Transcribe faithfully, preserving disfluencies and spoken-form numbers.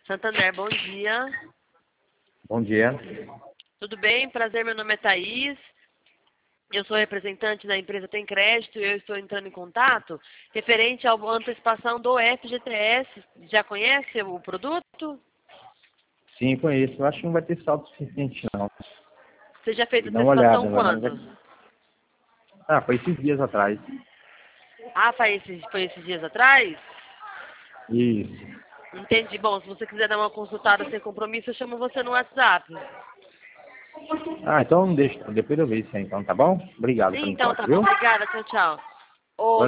Santander, bom dia. Bom dia. Tudo bem? Prazer, meu nome é Thaís. Eu sou representante da empresa Tem Crédito e eu estou entrando em contato referente à antecipação do F G T S. Já conhece o produto? Sim, conheço. Eu acho que não vai ter saldo suficiente, não. Você já fez a Dá uma antecipação olhada, mas quando? vai... Ah, foi esses dias atrás. Ah, foi esses, foi esses dias atrás? Isso. Entendi. Bom, se você quiser dar uma consultada sem compromisso, eu chamo você no WhatsApp. Ah, então deixa. Depois eu vejo isso aí, então, tá bom? Obrigado pelo Então, enquanto, tá bom. viu? Obrigada. Tchau, tchau. Ô,